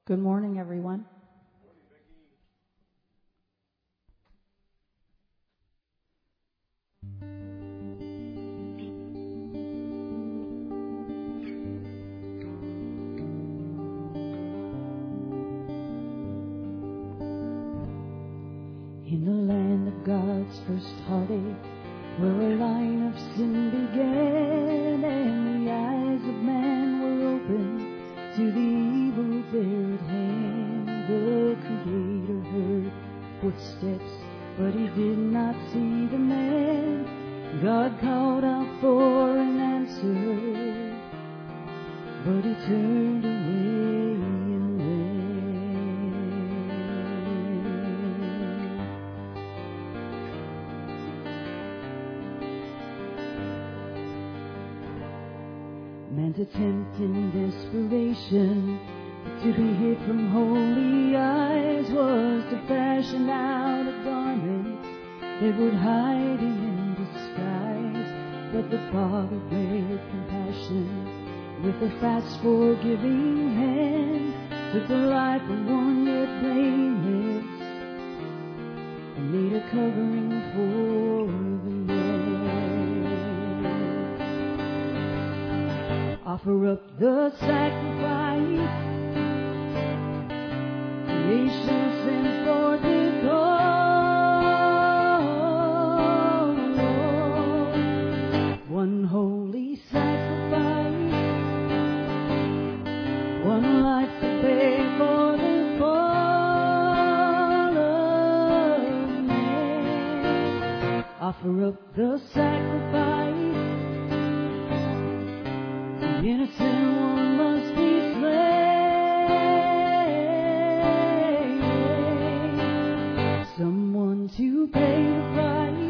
Good morning, everyone. In the land of God's first heartache, where a line of sin began, and the eyes of man were open to the evil there at hand, the Creator heard footsteps, but He did not see the man. God called out for an answer, but He turned away and ran. Man's attempt in desperation to be hid from holy eyes was to fashion out a garment that would hide him in disguise. But the Father with compassion, with a fast forgiving hand, took the life of one yet blameless and made a covering for the man. Offer up the sacrifice creation sent forth His own. One holy sacrifice, one life to pay for the fall of man. Offer up the sacrifice, the innocent one must be slain. Someone to pay the price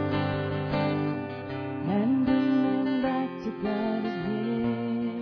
and bring them back to God again.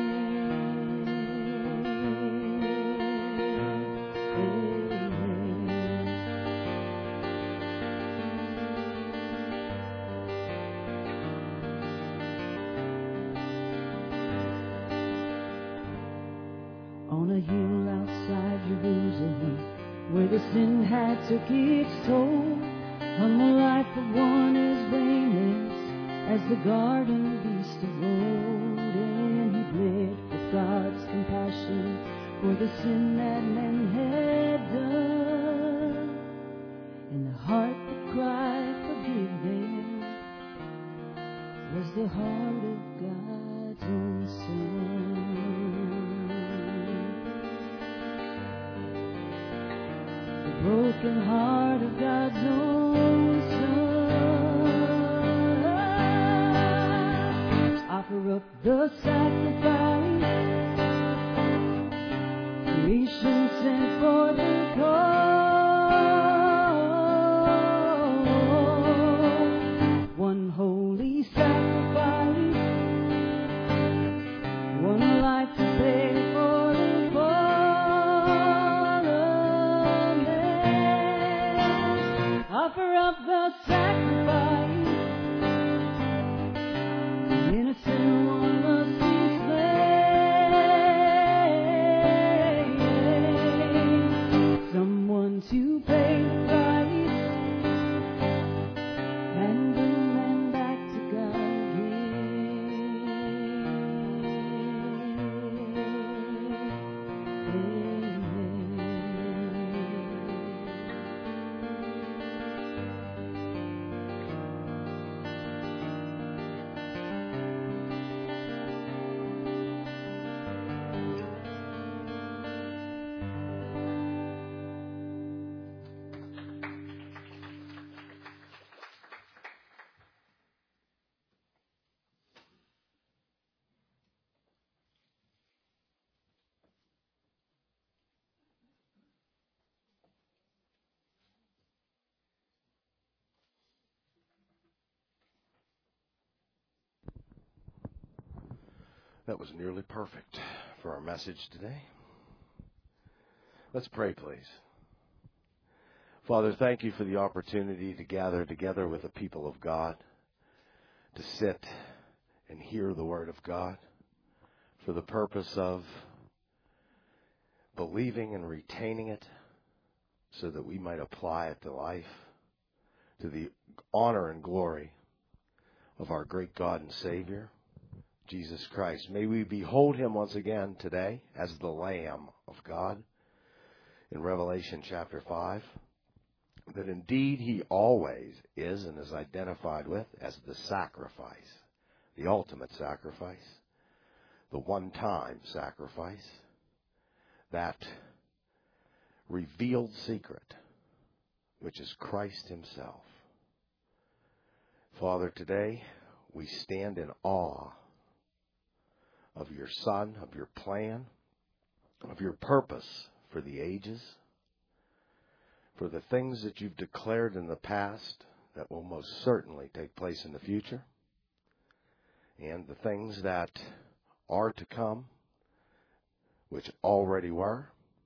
On a hill outside Jerusalem, where the sin had took its toll, hung the life of one as blameless as the garden beast of old, and He bled with God's compassion for the sin that men had done, and the heart that cried, "Forgive them," was the heart of God's own Son. Broken heart of God's own Son. Offer up the sacrifice creation sent for the call. One holy sacrifice, one life to pay for the fall of man. Offer up the sacrifice, the innocent one must be slain. Someone to pay the price and bring them back to God That was nearly perfect for our message today. Let's pray, please. Father, thank you for the opportunity to gather together with the people of God, to sit and hear the Word of God for the purpose of believing and retaining it so that we might apply it to life, to the honor and glory of our great God and Savior, Jesus Christ. May we behold him once again today as the Lamb of God in Revelation chapter 5, that indeed he always is and is identified with as the sacrifice, the ultimate sacrifice, the one-time sacrifice, that revealed secret, which is Christ himself. Father, today we stand in awe of your Son, of your plan, of your purpose for the ages, for the things that you've declared in the past that will most certainly take place in the future, and the things that are to come, which already were,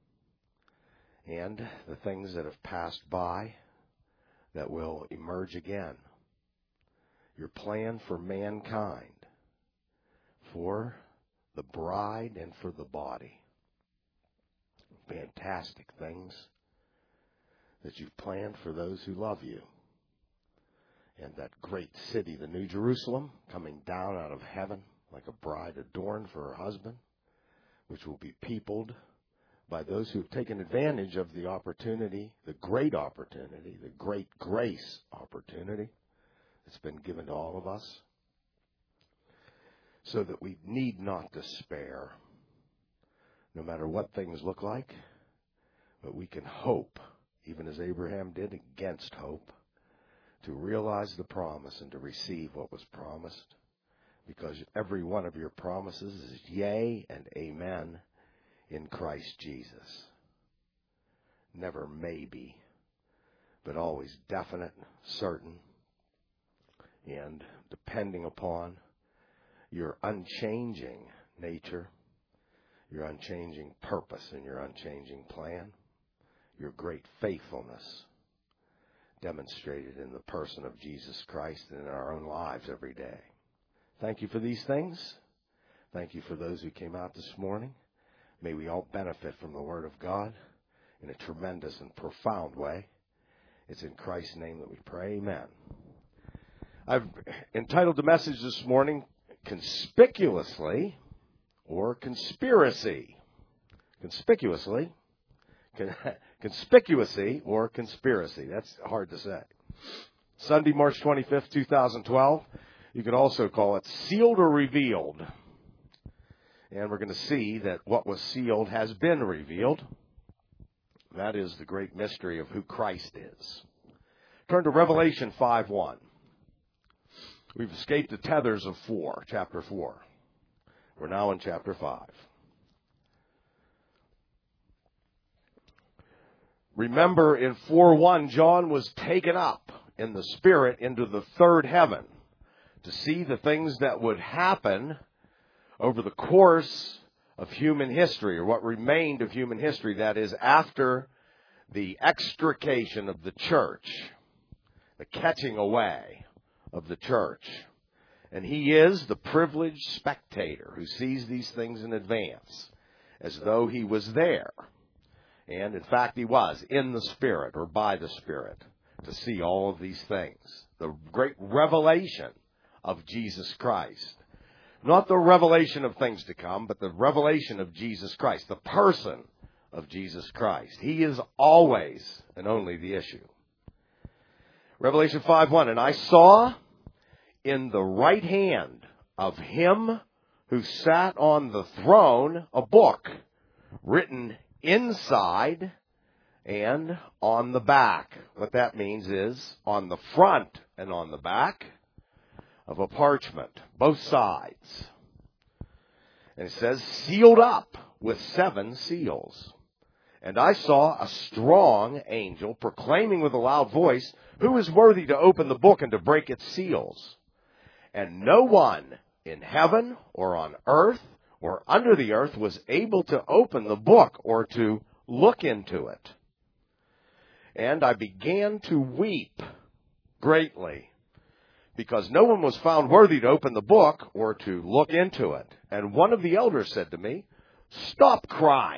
and the things that have passed by that will emerge again. Your plan for mankind, for the bride and for the body. Fantastic things that you've planned for those who love you. And that great city, the New Jerusalem, coming down out of heaven like a bride adorned for her husband, which will be peopled by those who have taken advantage of the opportunity, the great grace opportunity that's been given to all of us, so that we need not despair, no matter what things look like, but we can hope, even as Abraham did, against hope, to realize the promise and to receive what was promised, because every one of your promises is yea and amen in Christ Jesus. Never maybe, but always definite, certain, and depending upon your unchanging nature, your unchanging purpose, and your unchanging plan, your great faithfulness demonstrated in the person of Jesus Christ and in our own lives every day. Thank you for these things. Thank you for those who came out this morning. May we all benefit from the Word of God in a tremendous and profound way. It's in Christ's name that we pray. Amen. I've entitled the message this morning, Conspicuously or Conspiracy. Conspicuously. Conspicuousy or conspiracy. That's hard to say. Sunday, March 25th, 2012. You could also call it Sealed or Revealed. And we're going to see that what was sealed has been revealed. That is the great mystery of who Christ is. Turn to Revelation 5:1. We've escaped the tethers of chapter 4. We're now in chapter 5. Remember, in 4:1, John was taken up in the Spirit into the third heaven to see the things that would happen over the course of human history, or what remained of human history, that is, after the extrication of the church, the catching away of the church. And he is the privileged spectator who sees these things in advance, as though he was there. And, in fact, he was in the Spirit, or by the Spirit, to see all of these things. The great revelation of Jesus Christ. Not the revelation of things to come, but the revelation of Jesus Christ, the person of Jesus Christ. He is always and only the issue. Revelation 5:1, and I saw in the right hand of him who sat on the throne a book written inside and on the back. What that means is on the front and on the back of a parchment, both sides. And it says, sealed up with 7 seals. And I saw a strong angel proclaiming with a loud voice, who is worthy to open the book and to break its seals? And no one in heaven or on earth or under the earth was able to open the book or to look into it. And I began to weep greatly, because no one was found worthy to open the book or to look into it. And one of the elders said to me, stop crying.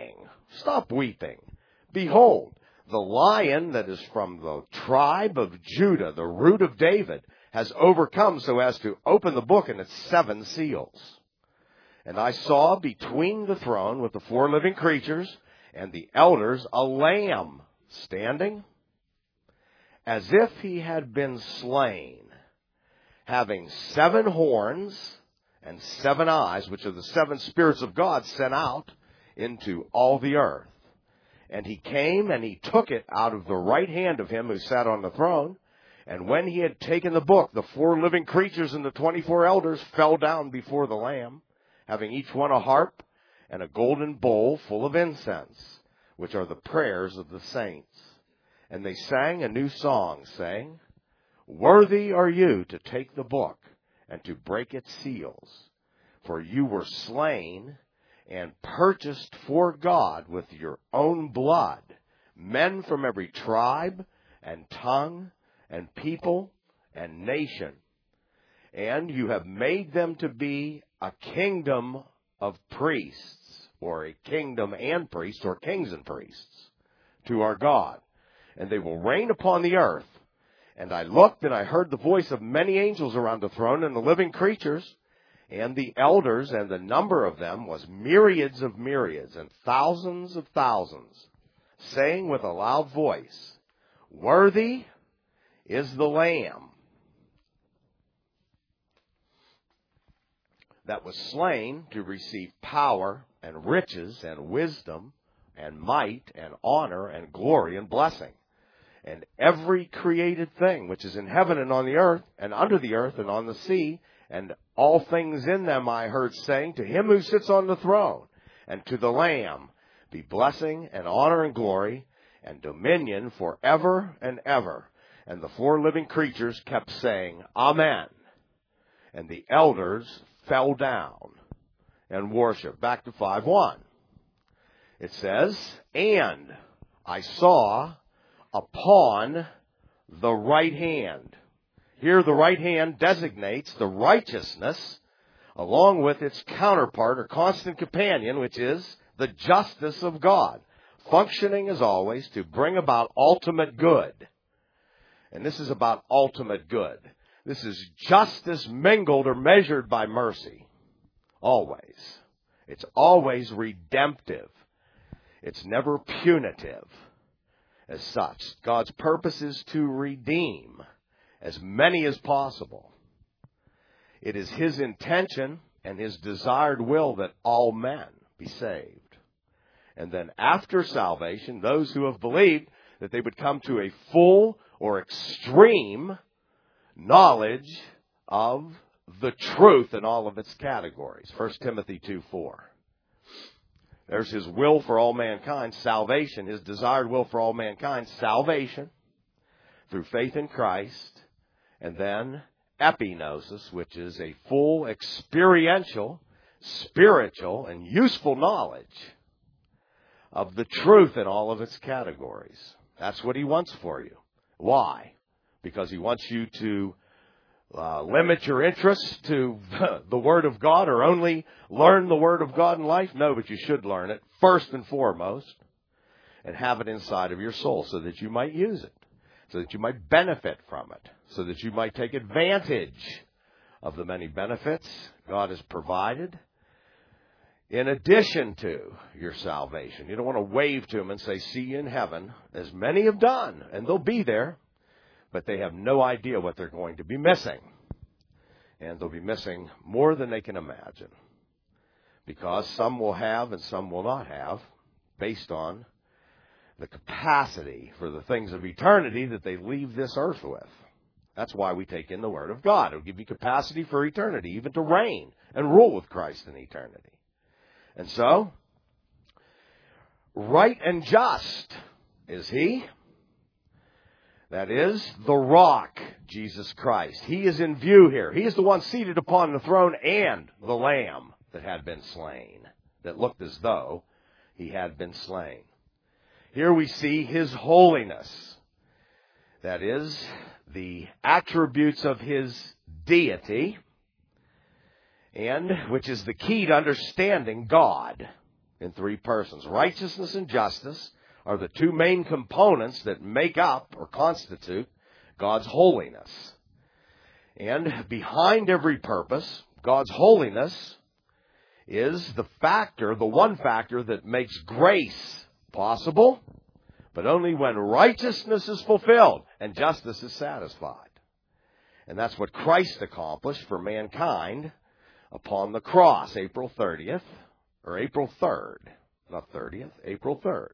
stop weeping. Behold, the Lion that is from the tribe of Judah, the root of David, has overcome so as to open the book and its 7 seals. And I saw between the throne with the 4 living creatures and the elders a Lamb standing as if he had been slain, having 7 horns and 7 eyes, which are the 7 spirits of God sent out into all the earth. And he came and he took it out of the right hand of him who sat on the throne. And when he had taken the book, the 4 living creatures and the 24 elders fell down before the Lamb, having each one a harp and a golden bowl full of incense, which are the prayers of the saints. And they sang a new song, saying, Worthy are you to take the book and to break its seals, for you were slain and purchased for God with your own blood men from every tribe and tongue and people and nation. And you have made them to be a kingdom of priests, or a kingdom and priests, or kings and priests, to our God. And they will reign upon the earth. And I looked, and I heard the voice of many angels around the throne and the living creatures, and the elders, and the number of them was myriads of myriads and thousands of thousands, saying with a loud voice, Worthy is the Lamb that was slain to receive power and riches and wisdom and might and honor and glory and blessing. And every created thing which is in heaven and on the earth and under the earth and on the sea, and all things in them I heard saying, To him who sits on the throne and to the Lamb be blessing and honor and glory and dominion forever and ever. And the 4 living creatures kept saying, Amen. And the elders fell down and worshiped. Back to 5:1. It says, And I saw upon the right hand. Here the right hand designates the righteousness along with its counterpart or constant companion, which is the justice of God, functioning as always to bring about ultimate good. And this is about ultimate good. This is justice mingled or measured by mercy. Always. It's always redemptive. It's never punitive as such. God's purpose is to redeem as many as possible. It is his intention and his desired will that all men be saved. And then after salvation, those who have believed that they would come to a full or extreme knowledge of the truth in all of its categories. 1 Timothy 2:4. There's his will for all mankind, salvation, his desired will for all mankind, salvation through faith in Christ, and then epignosis, which is a full experiential, spiritual, and useful knowledge of the truth in all of its categories. That's what he wants for you. Why? Because he wants you to limit your interest to the Word of God or only learn the Word of God in life? No, but you should learn it first and foremost and have it inside of your soul so that you might use it, so that you might benefit from it, so that you might take advantage of the many benefits God has provided in addition to your salvation. You don't want to wave to them and say, see you in heaven, as many have done, and they'll be there, but they have no idea what they're going to be missing. And they'll be missing more than they can imagine, because some will have and some will not have, based on the capacity for the things of eternity that they leave this earth with. That's why we take in the Word of God. It'll give you capacity for eternity, even to reign and rule with Christ in eternity. And so, right and just is He. That is the rock, Jesus Christ. He is in view here. He is the one seated upon the throne and the Lamb that had been slain, that looked as though He had been slain. Here we see His holiness. That is, the attributes of His deity, and which is the key to understanding God. in three persons. Righteousness and justice are the two main components that make up or constitute God's holiness. And behind every purpose, God's holiness is the one factor that makes grace possible, but only when righteousness is fulfilled and justice is satisfied. And that's what Christ accomplished for mankind upon the cross, April 30th, or April 3rd, not 30th, April 3rd.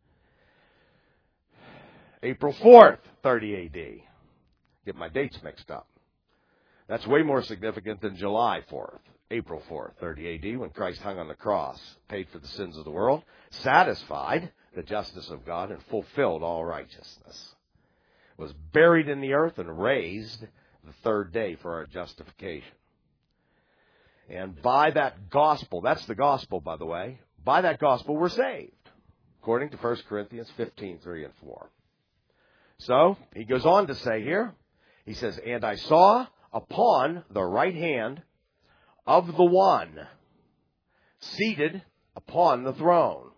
April 4th, 30 AD. Get my dates mixed up. That's way more significant than July 4th, April 4th, 30 AD, when Christ hung on the cross, paid for the sins of the world, satisfied the justice of God, and fulfilled all righteousness. Was buried in the earth and raised the third day for our justification. And by that gospel, that's the gospel, by the way, by that gospel we're saved, according to 1 Corinthians 15, 3 and 4. So, he goes on to say here, he says, and I saw upon the right hand of the one seated upon the throne,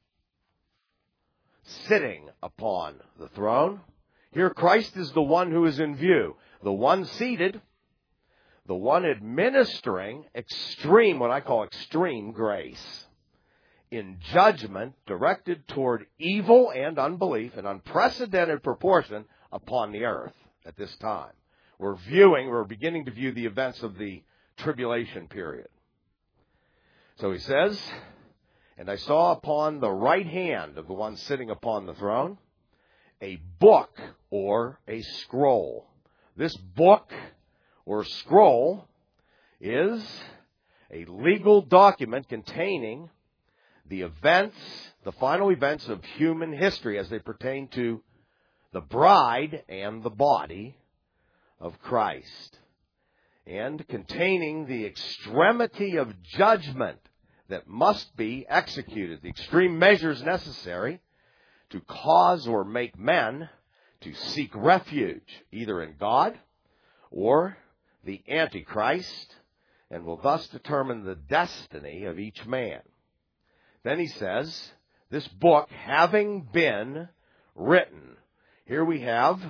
sitting upon the throne. Here Christ is the one who is in view, the one seated, the one administering what I call extreme grace, in judgment directed toward evil and unbelief in unprecedented proportion upon the earth at this time. We're beginning to view the events of the tribulation period. So he says, and I saw upon the right hand of the one sitting upon the throne a book or a scroll. This book or scroll is a legal document containing the final events of human history as they pertain to the bride and the body of Christ, and containing the extremity of judgment that must be executed, the extreme measures necessary to cause or make men to seek refuge either in God or the Antichrist, and will thus determine the destiny of each man. Then he says, this book having been written. Here we have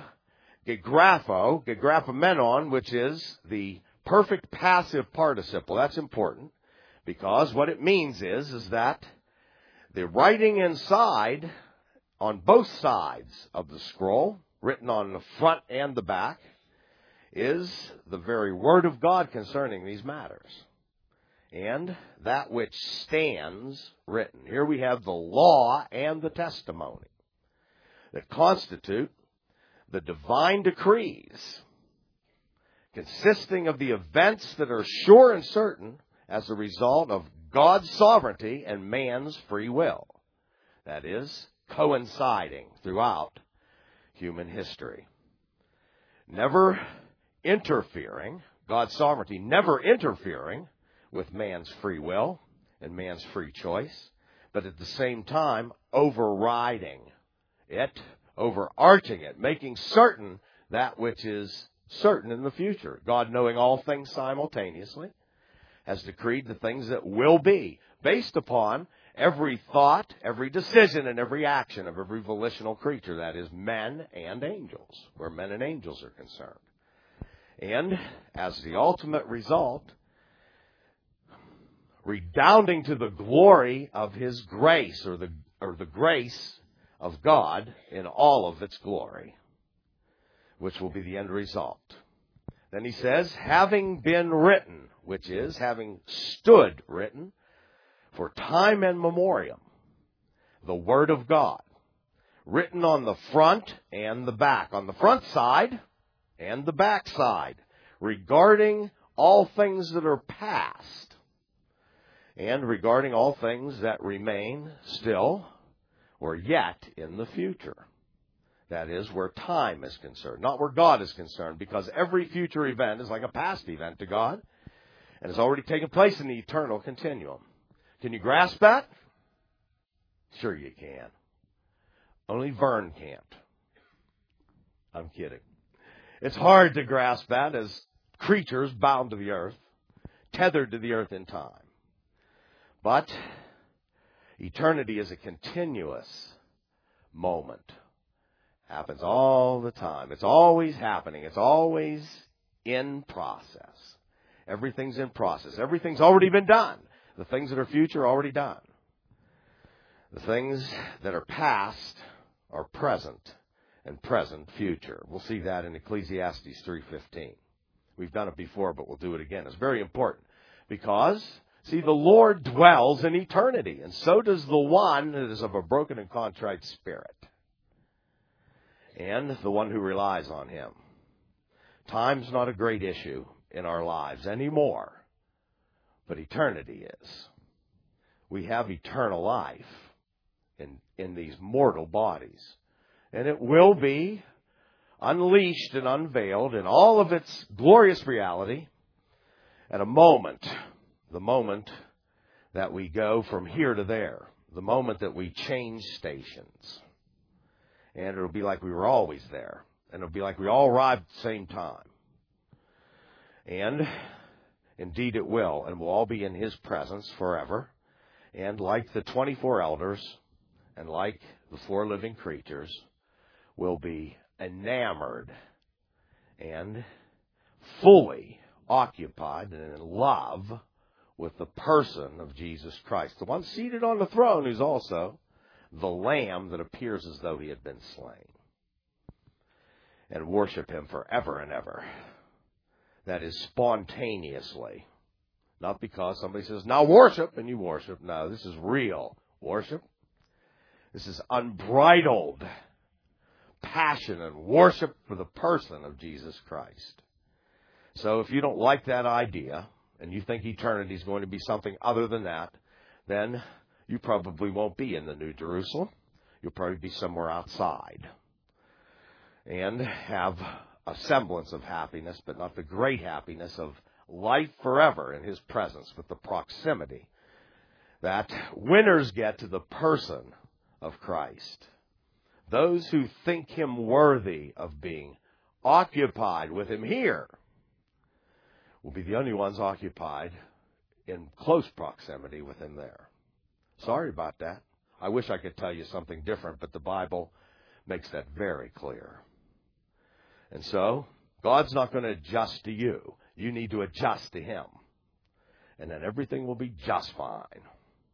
gegraphomenon, which is the perfect passive participle. That's important because what it means is that the writing inside, on both sides of the scroll, written on the front and the back, is the very word of God concerning these matters. And that which stands written. Here we have the law and the testimony that constitute the divine decrees, consisting of the events that are sure and certain as a result of God's sovereignty and man's free will. That is, coinciding throughout human history. Never interfering, God's sovereignty never interfering with man's free will and man's free choice, but at the same time overriding it, overarching it, making certain that which is certain in the future. God, knowing all things simultaneously, has decreed the things that will be, based upon every thought, every decision, and every action of every volitional creature, that is, men and angels, where men and angels are concerned. And as the ultimate result, redounding to the glory of His grace, or the grace of God in all of its glory, which will be the end result. Then he says, having been written, which is having stood written for time and memoriam, the Word of God, written on the front and the back, on the front side and the back side, regarding all things that are past and regarding all things that remain still or yet in the future. That is, where time is concerned, not where God is concerned, because every future event is like a past event to God and has already taken place in the eternal continuum. Can you grasp that? Sure you can. Only Vern can't. I'm kidding. It's hard to grasp that as creatures bound to the earth, tethered to the earth in time. But Eternity is a continuous moment. Happens all the time. It's always happening. It's always in process. Everything's in process. Everything's already been done. The things that are future are already done. The things that are past are present, and present future. We'll see that in Ecclesiastes 3:15. We've done it before, but we'll do it again. It's very important because, see, the Lord dwells in eternity, and so does the one that is of a broken and contrite spirit, and the one who relies on Him. Time's not a great issue in our lives anymore, but eternity is. We have eternal life in these mortal bodies, and it will be unleashed and unveiled in all of its glorious reality at a moment, the moment that we go from here to there, the moment that we change stations. And it'll be like we were always there, and it'll be like we all arrived at the same time. And indeed it will, and we'll all be in His presence forever. And like the 24 elders, and like the 4 living creatures, will be enamored and fully occupied and in love with the person of Jesus Christ, the one seated on the throne who's also the Lamb that appears as though He had been slain, and worship Him forever and ever. That is spontaneously, not because somebody says, now worship, and you worship. No, this is real worship. This is unbridled passion and worship for the person of Jesus Christ. So if you don't like that idea, and you think eternity is going to be something other than that, then you probably won't be in the New Jerusalem. You'll probably be somewhere outside and have a semblance of happiness, but not the great happiness of life forever in His presence, with the proximity that winners get to the person of Christ. Those who think Him worthy of being occupied with Him here will be the only ones occupied in close proximity with Him there. Sorry about that. I wish I could tell you something different, but the Bible makes that very clear. And so, God's not going to adjust to you. You need to adjust to Him. And then everything will be just fine.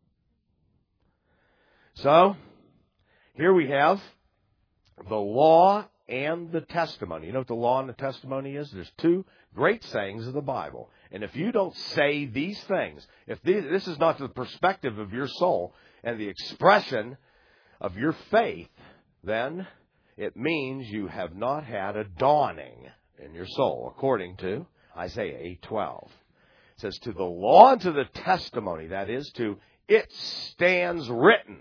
So, here we have the law and the testimony. You know what the law and the testimony is? There's 2 great sayings of the Bible. And if you don't say these things, if this is not the perspective of your soul and the expression of your faith, then it means you have not had a dawning in your soul, according to Isaiah 8:12. It says, to the law and to the testimony, that is, to it stands written,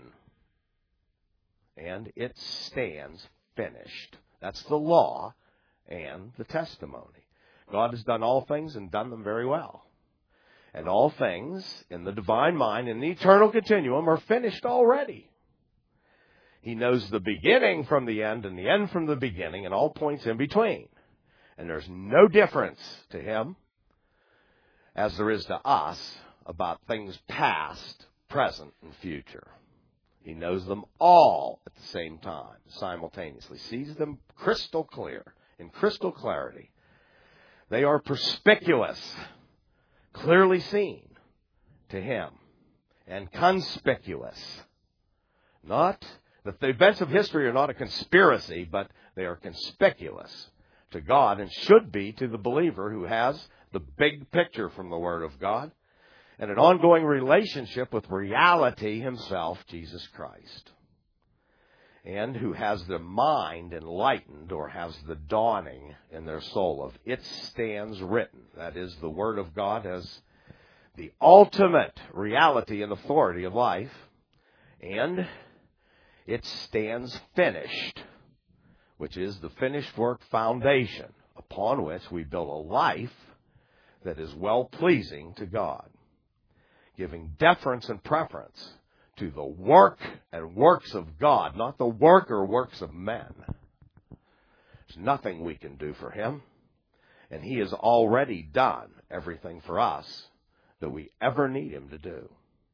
and it stands finished. That's the law and the testimony. God has done all things and done them very well. And all things in the divine mind, in the eternal continuum, are finished already. He knows the beginning from the end and the end from the beginning and all points in between. And there's no difference to Him, as there is to us, about things past, present, and future. He knows them all at the same time, simultaneously, sees them crystal clear, in crystal clarity. They are perspicuous, clearly seen to Him, and conspicuous. Not that the events of history are not a conspiracy, but they are conspicuous to God and should be to the believer who has the big picture from the Word of God and an ongoing relationship with reality Himself, Jesus Christ, and who has their mind enlightened or has the dawning in their soul of it stands written. That is, the Word of God as the ultimate reality and authority of life, and it stands finished, which is the finished work foundation upon which we build a life that is well-pleasing to God, giving deference and preference to the work and works of God, not the work or works of men. There's nothing we can do for Him, and He has already done everything for us that we ever need Him to do.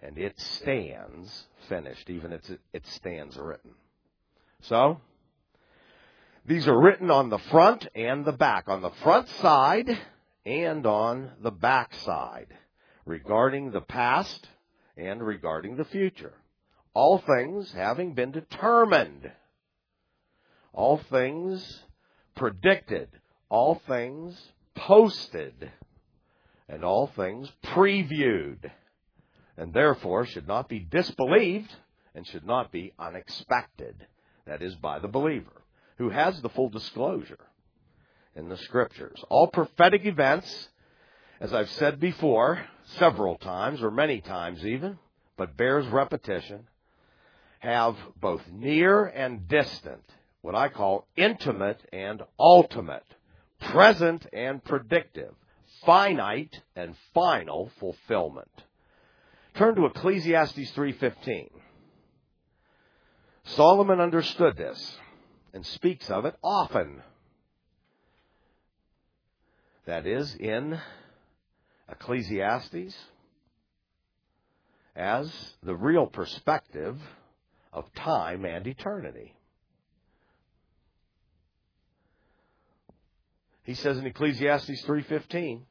and it stands finished, even as it stands written. So, these are written on the front and the back, on the front side and on the back side, regarding the past and regarding the future. All things having been determined, all things predicted, all things posted, and all things previewed, and therefore should not be disbelieved and should not be unexpected. That is, by the believer, who has the full disclosure in the Scriptures. All prophetic events, as I've said before, several times, or many times even, but bears repetition, have both near and distant, what I call intimate and ultimate, present and predictive, finite and final fulfillment. Turn to Ecclesiastes 3:15. Solomon understood this and speaks of it often. That is, in Ecclesiastes, as the real perspective of time and eternity. He says in Ecclesiastes 3:15,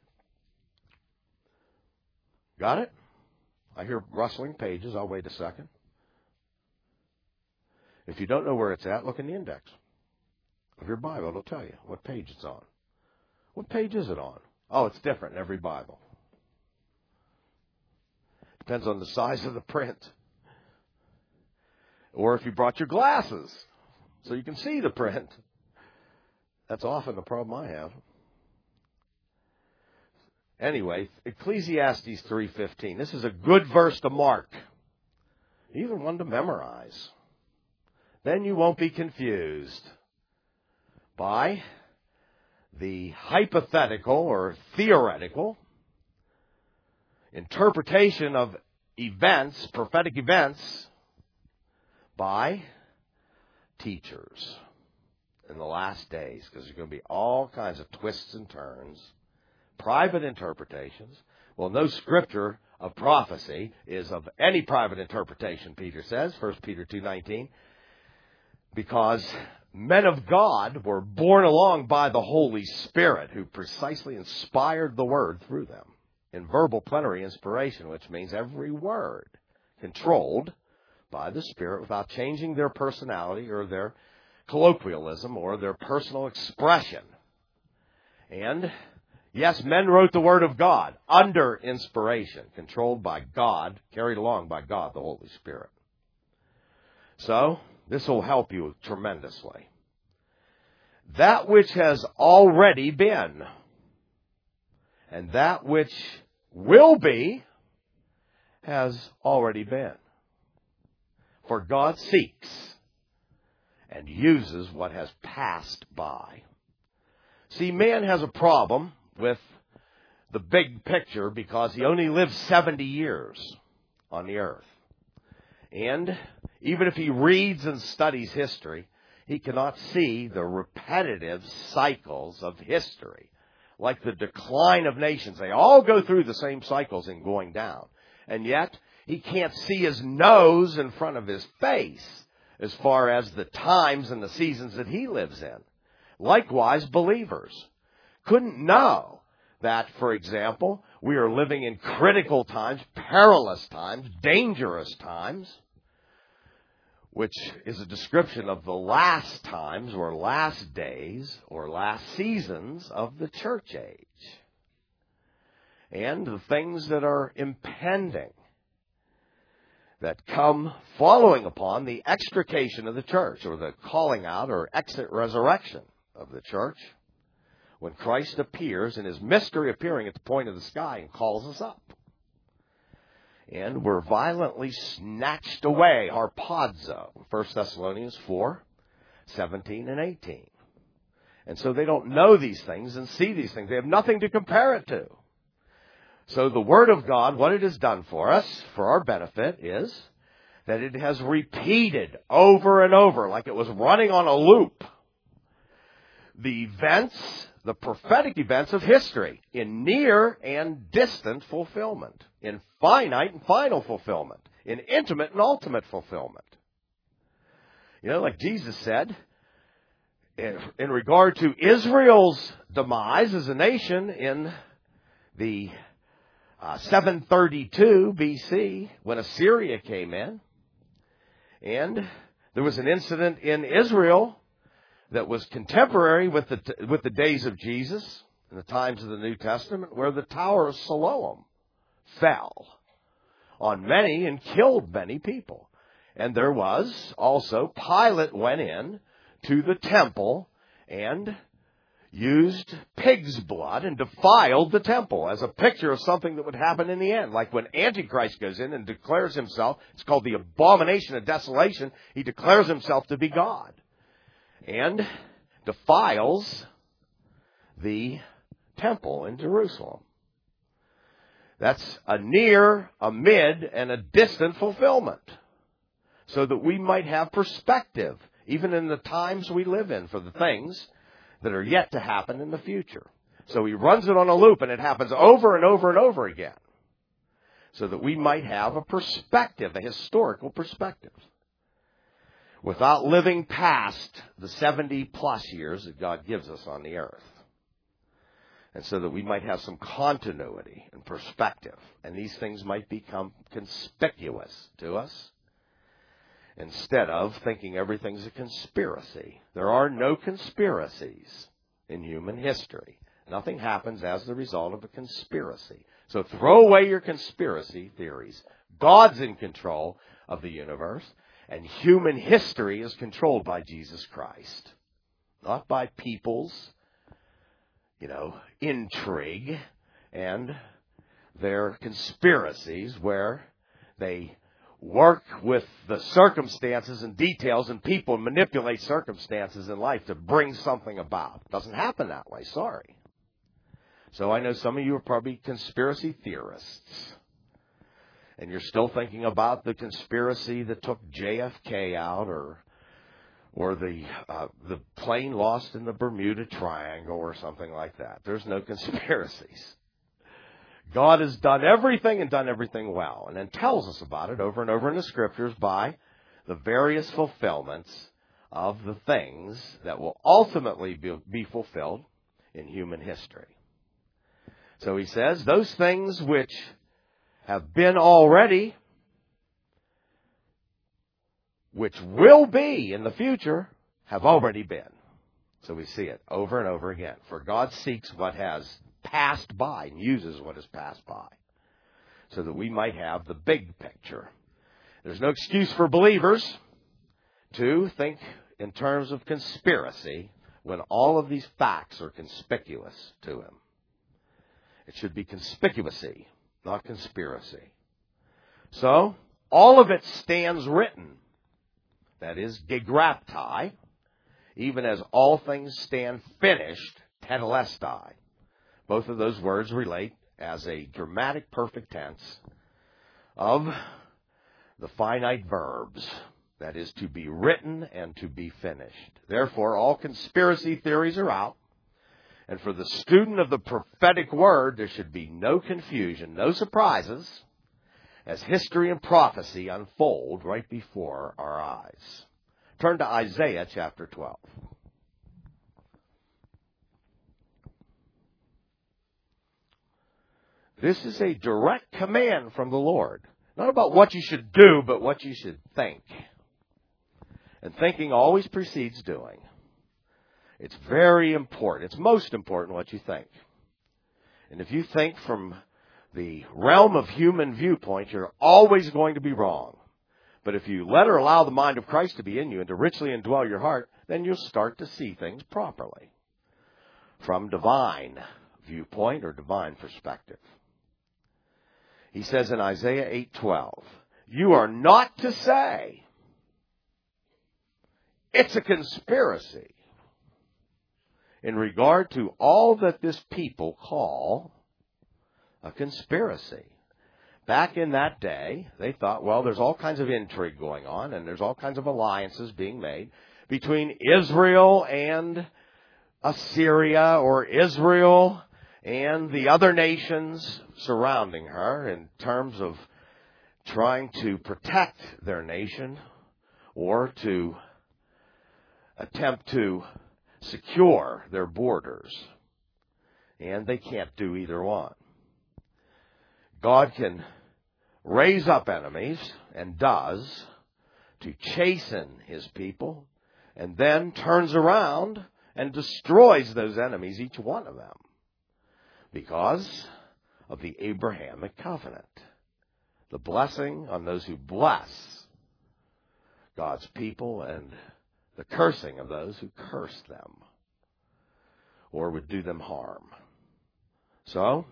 got it? I hear rustling pages. I'll wait a second. If you don't know where it's at, look in the index of your Bible. It'll tell you what page it's on. What page is it on? Oh, it's different in every Bible. Depends on the size of the print. Or if you brought your glasses so you can see the print. That's often the problem I have. Anyway, Ecclesiastes 3:15. This is a good verse to mark. Even one to memorize. Then you won't be confused by the hypothetical or theoretical interpretation of events, prophetic events, by teachers in the last days, because there's going to be all kinds of twists and turns, private interpretations. Well, no scripture of prophecy is of any private interpretation, Peter says, 1 Peter 2:19, because men of God were borne along by the Holy Spirit, who precisely inspired the Word through them in verbal plenary inspiration, which means every word controlled by the Spirit without changing their personality or their colloquialism or their personal expression. And, yes, men wrote the Word of God under inspiration, controlled by God, carried along by God, the Holy Spirit. So, this will help you tremendously. That which has already been, and that which will be, has already been. For God seeks and uses what has passed by. See, man has a problem with the big picture because he only lives 70 years on the earth. And even if he reads and studies history, he cannot see the repetitive cycles of history. Like the decline of nations. They all go through the same cycles in going down. And yet, he can't see his nose in front of his face as far as the times and the seasons that he lives in. Likewise, believers couldn't know that, for example, we are living in critical times, perilous times, dangerous times, which is a description of the last times or last days or last seasons of the church age. And the things that are impending, that come following upon the extrication of the church, or the calling out or exit resurrection of the church, when Christ appears in his mystery appearing at the point of the sky and calls us up. And we're violently snatched away, harpazo, 1 Thessalonians 4:17 and 18. And so they don't know these things and see these things. They have nothing to compare it to. So the Word of God, what it has done for us, for our benefit, is that it has repeated over and over, like it was running on a loop, the events, the prophetic events of history in near and distant fulfillment, in finite and final fulfillment, in intimate and ultimate fulfillment. Like Jesus said, in regard to Israel's demise as a nation in the 732 BC, when Assyria came in, and there was an incident in Israel that was contemporary with the days of Jesus, in the times of the New Testament, where the Tower of Siloam fell on many and killed many people. And there was also, Pilate went in to the temple and used pig's blood and defiled the temple as a picture of something that would happen in the end. Like when Antichrist goes in and declares himself, it's called the abomination of desolation, he declares himself to be God and defiles the temple in Jerusalem. That's a near, a mid, and a distant fulfillment, so that we might have perspective, even in the times we live in, for the things that are yet to happen in the future. So he runs it on a loop, and it happens over and over and over again, so that we might have a perspective, a historical perspective, without living past the 70-plus years that God gives us on the earth. And so that we might have some continuity and perspective, and these things might become conspicuous to us, instead of thinking everything's a conspiracy. There are no conspiracies in human history. Nothing happens as the result of a conspiracy. So throw away your conspiracy theories. God's in control of the universe, and human history is controlled by Jesus Christ, not by people's, intrigue and their conspiracies where they work with the circumstances and details and people and manipulate circumstances in life to bring something about. It doesn't happen that way, sorry. So I know some of you are probably conspiracy theorists, and you're still thinking about the conspiracy that took JFK out, or the plane lost in the Bermuda Triangle or something like that. There's no conspiracies. God has done everything and done everything well, and then tells us about it over and over in the Scriptures by the various fulfillments of the things that will ultimately be fulfilled in human history. So he says, those things which have been already, which will be in the future, have already been. So we see it over and over again. For God seeks what has passed by and uses what has passed by, so that we might have the big picture. There's no excuse for believers to think in terms of conspiracy when all of these facts are conspicuous to him. It should be conspicuousy, not conspiracy. So, all of it stands written. That is, gegraptai, even as all things stand finished, tetelestai. Both of those words relate as a dramatic perfect tense of the finite verbs. That is, to be written and to be finished. Therefore, all conspiracy theories are out. And for the student of the prophetic word, there should be no confusion, no surprises, as history and prophecy unfold right before our eyes. Turn to Isaiah chapter 12. This is a direct command from the Lord. Not about what you should do, but what you should think. And thinking always precedes doing. It's very important. It's most important what you think. And if you think from the realm of human viewpoint, you're always going to be wrong. But if you let or allow the mind of Christ to be in you and to richly indwell your heart, then you'll start to see things properly from divine viewpoint or divine perspective. He says in Isaiah 8:12, you are not to say, it's a conspiracy, in regard to all that this people call a conspiracy. Back in that day, they thought, well, there's all kinds of intrigue going on, and there's all kinds of alliances being made between Israel and Assyria or Israel and the other nations surrounding her in terms of trying to protect their nation or to attempt to secure their borders. And they can't do either one. God can raise up enemies, and does, to chasten his people, and then turns around and destroys those enemies, each one of them, because of the Abrahamic covenant. The blessing on those who bless God's people, and the cursing of those who curse them or would do them harm. So,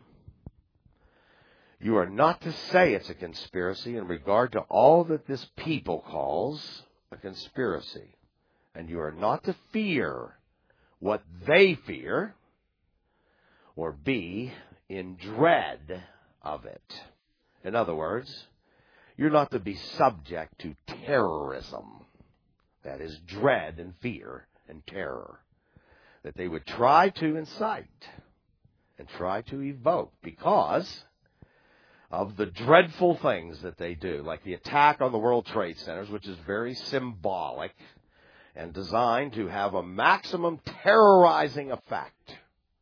you are not to say it's a conspiracy in regard to all that this people calls a conspiracy. And you are not to fear what they fear or be in dread of it. In other words, you're not to be subject to terrorism. That is dread and fear and terror that they would try to incite and try to evoke because of the dreadful things that they do, like the attack on the World Trade Centers, which is very symbolic and designed to have a maximum terrorizing effect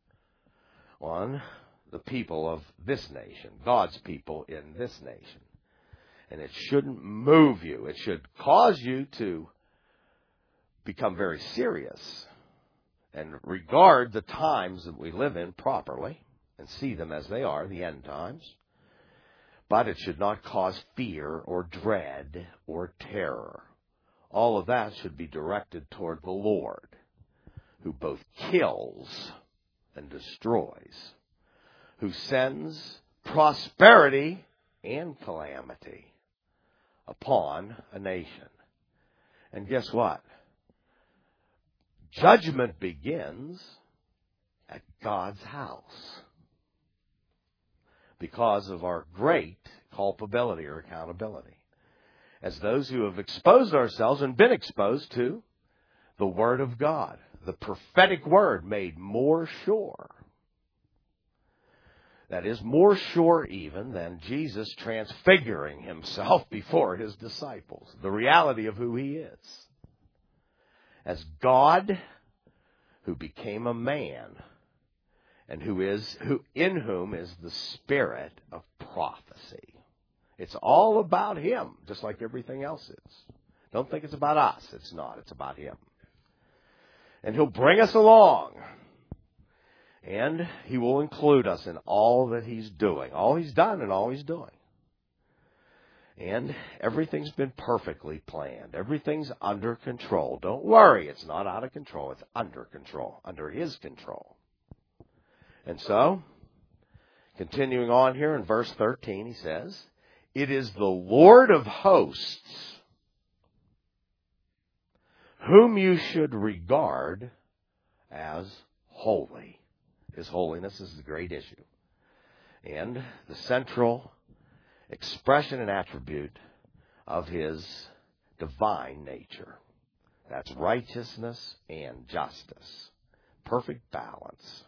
on the people of this nation, God's people in this nation. And it shouldn't move you. It should cause you to become very serious and regard the times that we live in properly and see them as they are, the end times. But it should not cause fear or dread or terror. All of that should be directed toward the Lord, who both kills and destroys, who sends prosperity and calamity upon a nation. And guess what? Judgment begins at God's house because of our great culpability or accountability as those who have exposed ourselves and been exposed to the Word of God, the prophetic Word made more sure. That is, more sure even than Jesus transfiguring himself before his disciples, the reality of who he is. As God, who became a man, and in whom is the spirit of prophecy. It's all about him, just like everything else is. Don't think it's about us. It's not. It's about him. And he'll bring us along. And he will include us in all that he's doing, all he's done and all he's doing. And everything's been perfectly planned. Everything's under control. Don't worry, it's not out of control. It's under control, under his control. And so, continuing on here in verse 13, he says, "It is the Lord of hosts whom you should regard as holy." His holiness is the great issue. And the central expression and attribute of his divine nature. That's righteousness and justice. Perfect balance.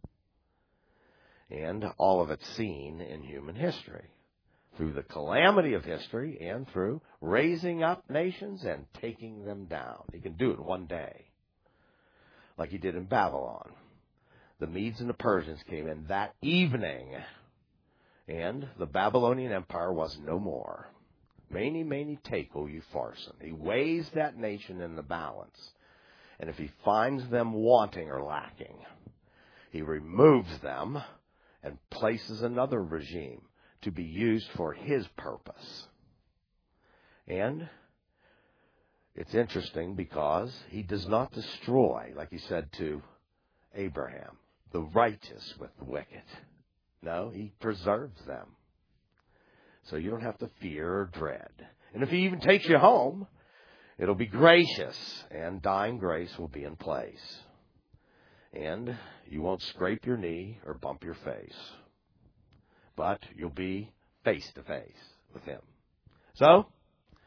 And all of it seen in human history. Through the calamity of history and through raising up nations and taking them down. He can do it one day. Like he did in Babylon. The Medes and the Persians came in that evening. And the Babylonian Empire was no more. Mene, mene, tekel, upharsin. He weighs that nation in the balance. And if he finds them wanting or lacking, he removes them and places another regime to be used for his purpose. And it's interesting because he does not destroy, like he said to Abraham, the righteous with the wicked. No, he preserves them. So you don't have to fear or dread. And if he even takes you home, it'll be gracious, and dying grace will be in place. And you won't scrape your knee or bump your face. But you'll be face to face with him. So,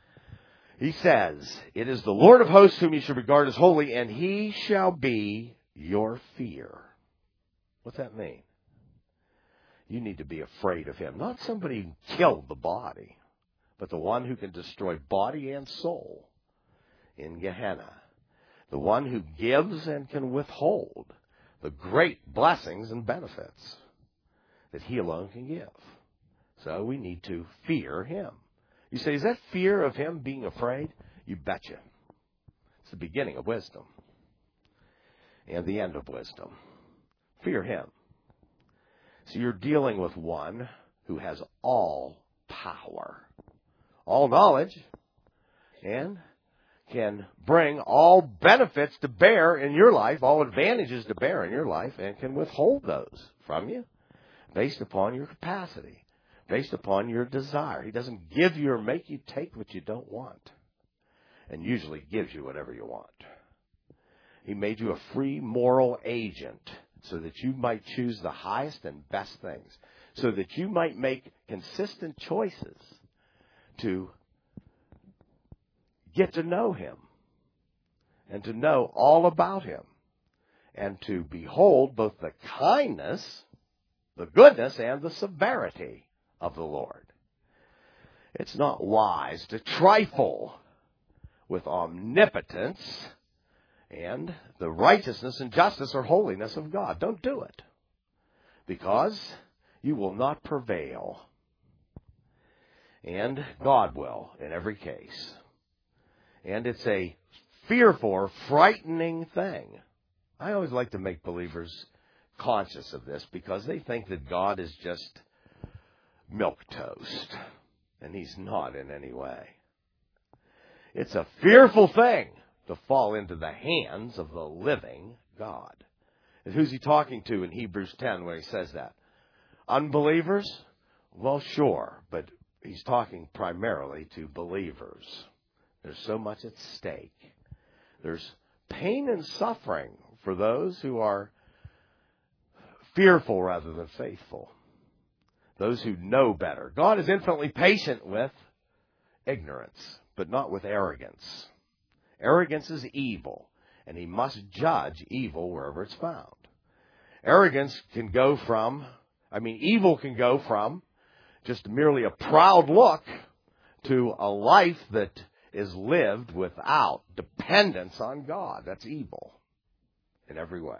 he says, "It is the Lord of hosts whom you should regard as holy, and he shall be your fear. What's that mean? You need to be afraid of him. Not somebody who killed the body, but the one who can destroy body and soul in Gehenna. The one who gives and can withhold the great blessings and benefits that he alone can give. So we need to fear him. You say, is that fear of him being afraid? You betcha. It's the beginning of wisdom and the end of wisdom. Fear him. So you're dealing with one who has all power, all knowledge, and can bring all benefits to bear in your life, all advantages to bear in your life, and can withhold those from you based upon your capacity, based upon your desire. He doesn't give you or make you take what you don't want, and usually gives you whatever you want. He made you a free moral agent so that you might choose the highest and best things, so that you might make consistent choices to get to know him and to know all about him and to behold both the kindness, the goodness, and the severity of the Lord. It's not wise to trifle with omnipotence and the righteousness and justice or holiness of God. Don't do it, because you will not prevail. And God will in every case. And it's a fearful, frightening thing. I always like to make believers conscious of this, because they think that God is just milquetoast, and he's not in any way. It's a fearful thing to fall into the hands of the living God. And who's he talking to in Hebrews 10 when he says that? Unbelievers? Well, sure, but he's talking primarily to believers. There's so much at stake. There's pain and suffering for those who are fearful rather than faithful. Those who know better. God is infinitely patient with ignorance, but not with arrogance. Arrogance is evil, and he must judge evil wherever it's found. Arrogance can go from, evil can go from just merely a proud look to a life that is lived without dependence on God. That's evil in every way.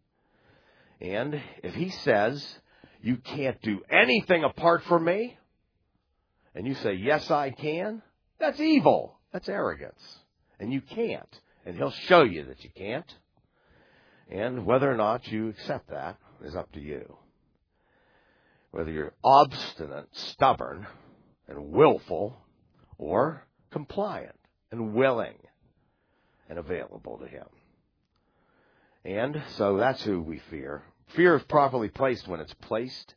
And if he says, you can't do anything apart from me, and you say, yes, I can, that's evil. That's arrogance. And you can't. And he'll show you that you can't. And whether or not you accept that is up to you. Whether you're obstinate, stubborn, and willful, or compliant and willing and available to him. And so that's who we fear. Fear is properly placed when it's placed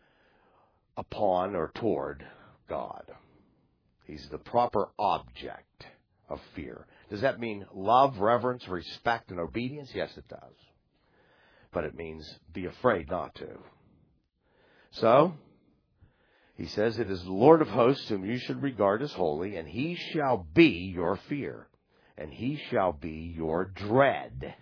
upon or toward God. He's the proper object of fear. Does that mean love, reverence, respect, and obedience? Yes, it does. But it means be afraid not to. So, he says, it is the Lord of hosts whom you should regard as holy, and he shall be your fear, and he shall be your dread.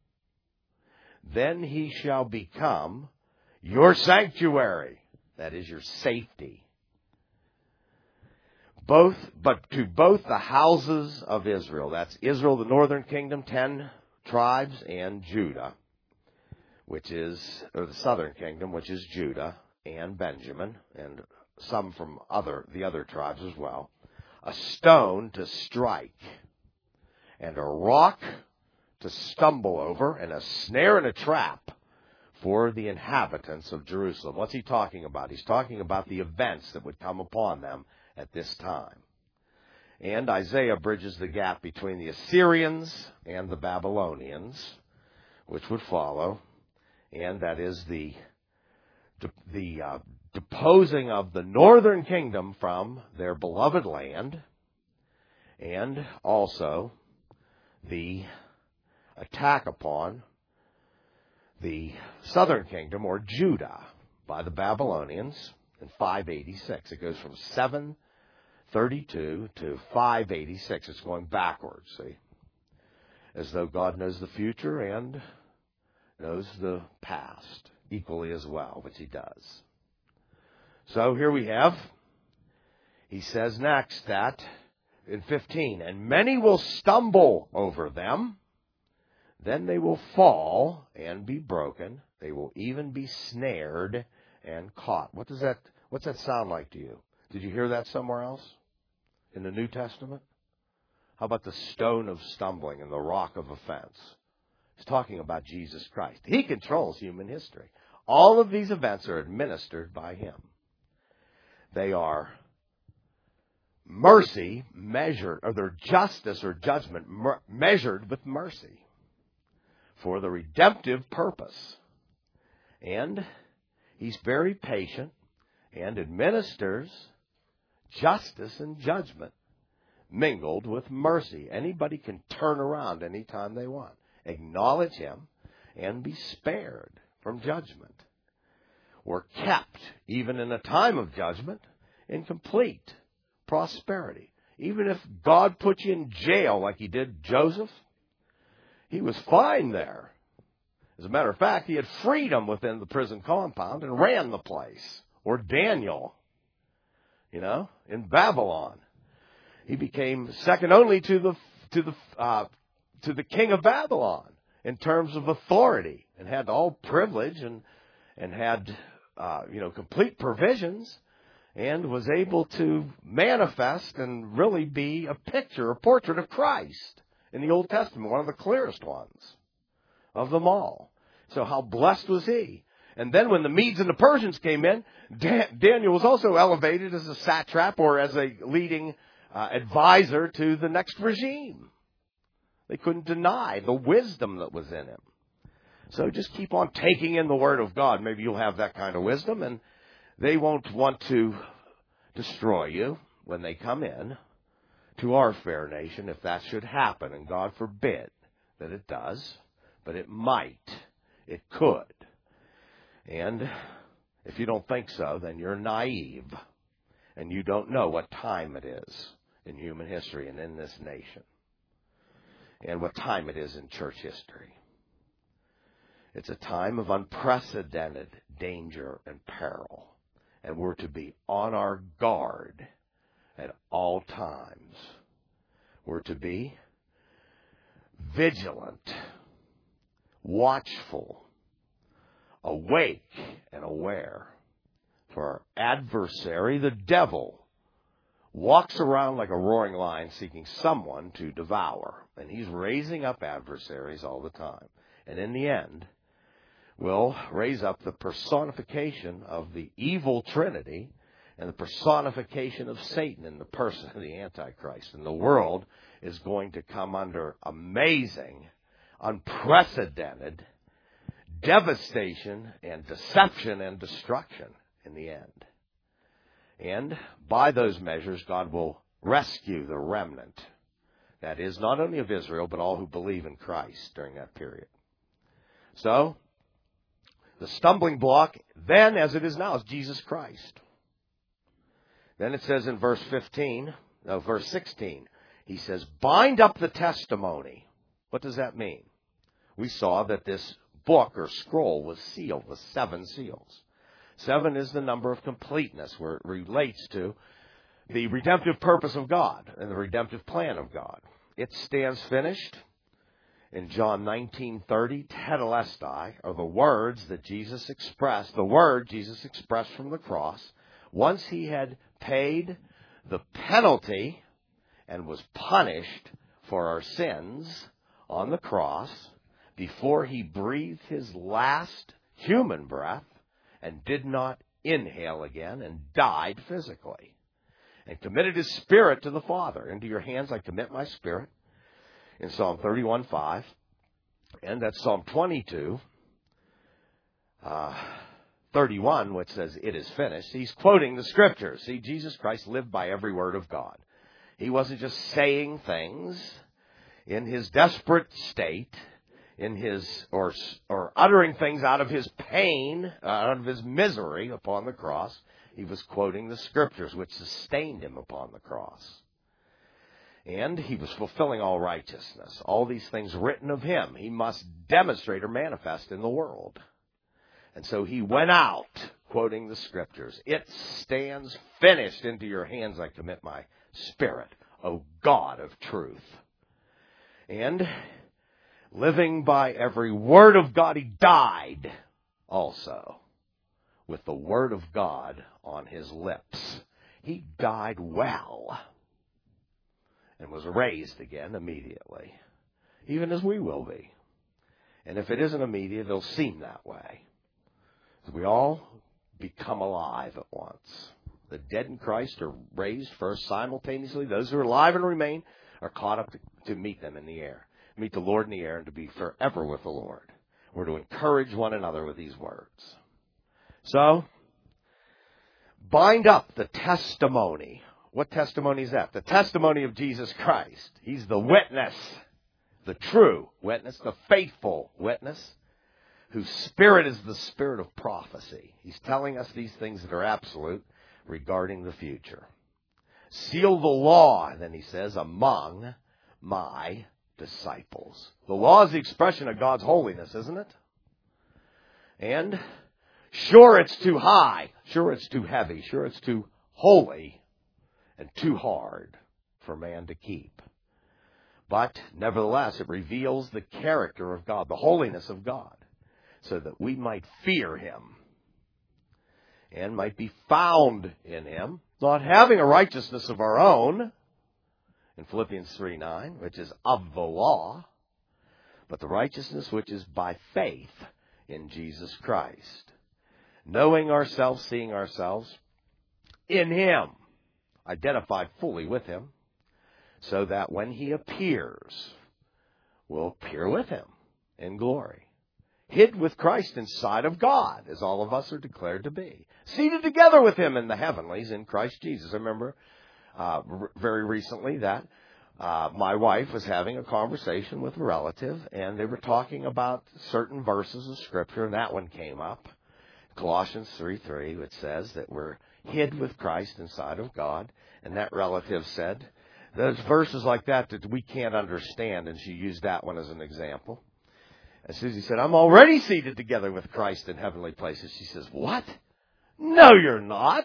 Then he shall become your sanctuary. That is your safety. But to both the houses of Israel, that's Israel, the northern kingdom, 10 tribes, and Judah, or the southern kingdom, which is Judah and Benjamin, and some from the other tribes as well, a stone to strike, and a rock to stumble over, and a snare and a trap for the inhabitants of Jerusalem. What's he talking about? He's talking about the events that would come upon them at this time. And Isaiah bridges the gap between the Assyrians and the Babylonians, which would follow, and that is the deposing of the northern kingdom from their beloved land, and also the attack upon the southern kingdom, or Judah, by the Babylonians in 586. It goes from 732 to 586. It's going backwards, see? As though God knows the future and knows the past equally as well, which he does. So here we have, he says next that in 15, and many will stumble over them, then they will fall and be broken. They will even be snared and caught. What's that sound like to you? Did you hear that somewhere else in the New Testament? How about the stone of stumbling and the rock of offense? He's talking about Jesus Christ. He controls human history. All of these events are administered by him. They are mercy measured, or their justice or judgment measured with mercy for the redemptive purpose. And he's very patient and administers justice and judgment mingled with mercy. Anybody can turn around anytime they want. Acknowledge him and be spared from judgment. Or kept, even in a time of judgment, in complete prosperity. Even if God put you in jail like he did Joseph, he was fine there. As a matter of fact, he had freedom within the prison compound and ran the place. Or Daniel, in Babylon. He became second only to the king of Babylon in terms of authority, and had all privilege and had complete provisions, and was able to manifest and really be a portrait of Christ in the Old Testament, one of the clearest ones of them all. So how blessed was he? And then when the Medes and the Persians came in, Daniel was also elevated as a satrap or as a leading advisor to the next regime. They couldn't deny the wisdom that was in him. So just keep on taking in the Word of God. Maybe you'll have that kind of wisdom, and they won't want to destroy you when they come in to our fair nation, if that should happen. And God forbid that it does, but it might. It could. And if you don't think so, then you're naive, and you don't know what time it is in human history and in this nation, and what time it is in church history. It's a time of unprecedented danger and peril, and we're to be on our guard at all times. We're to be vigilant, watchful, awake, and aware. For our adversary, the devil, walks around like a roaring lion seeking someone to devour. And he's raising up adversaries all the time. And in the end, will raise up the personification of the evil Trinity and the personification of Satan in the person of the Antichrist. And the world is going to come under amazing, unprecedented devastation and deception and destruction in the end. And by those measures, God will rescue the remnant. That is, not only of Israel, but all who believe in Christ during that period. So, the stumbling block then, as it is now, is Jesus Christ. Then it says in verse 16, he says, bind up the testimony. What does that mean? We saw that this book or scroll was sealed with 7 seals. 7 is the number of completeness, where it relates to the redemptive purpose of God and the redemptive plan of God. It stands finished. In John 19:30, tetelestai are the words that Jesus expressed, the word Jesus expressed from the cross, once he had paid the penalty and was punished for our sins on the cross, before he breathed his last human breath and did not inhale again and died physically, and committed his spirit to the Father. Into your hands I commit my spirit, in Psalm 31:5, and that's Psalm 22:31, which says, it is finished. He's quoting the Scriptures. See, Jesus Christ lived by every word of God. He wasn't just saying things in his desperate state, in his or uttering things out of his pain, out of his misery upon the cross. He was quoting the Scriptures, which sustained him upon the cross. And he was fulfilling all righteousness. All these things written of him, he must demonstrate or manifest in the world. And so he went out, quoting the scriptures. It stands finished. Into your hands I commit my spirit, O God of truth. And living by every word of God, he died also with the word of God on his lips. He died well and was raised again immediately, even as we will be. And if it isn't immediate, it'll seem that way. We all become alive at once. The dead in Christ are raised first simultaneously. Those who are alive and remain are caught up to meet them in the air, meet the Lord in the air, and to be forever with the Lord. We're to encourage one another with these words. So, bind up the testimony. What testimony is that? The testimony of Jesus Christ. He's the witness, the true witness, the faithful witness, whose spirit is the spirit of prophecy. He's telling us these things that are absolute regarding the future. Seal the law, and then he says, among my disciples. The law is the expression of God's holiness, isn't it? And sure it's too high, sure it's too heavy, sure it's too holy and too hard for man to keep. But nevertheless, it reveals the character of God, the holiness of God, so that we might fear him and might be found in him, not having a righteousness of our own, in Philippians 3:9, which is of the law, but the righteousness which is by faith in Jesus Christ. Knowing ourselves, seeing ourselves in him, identified fully with him, so that when he appears, we'll appear with him in glory. Hid with Christ inside of God, as all of us are declared to be. Seated together with him in the heavenlies in Christ Jesus. I remember very recently that my wife was having a conversation with a relative, and they were talking about certain verses of Scripture, and that one came up. Colossians 3:3, which says that we're hid with Christ inside of God. And that relative said, there's verses like that we can't understand, and she used that one as an example. And Susie said, I'm already seated together with Christ in heavenly places. She says, what? No, you're not.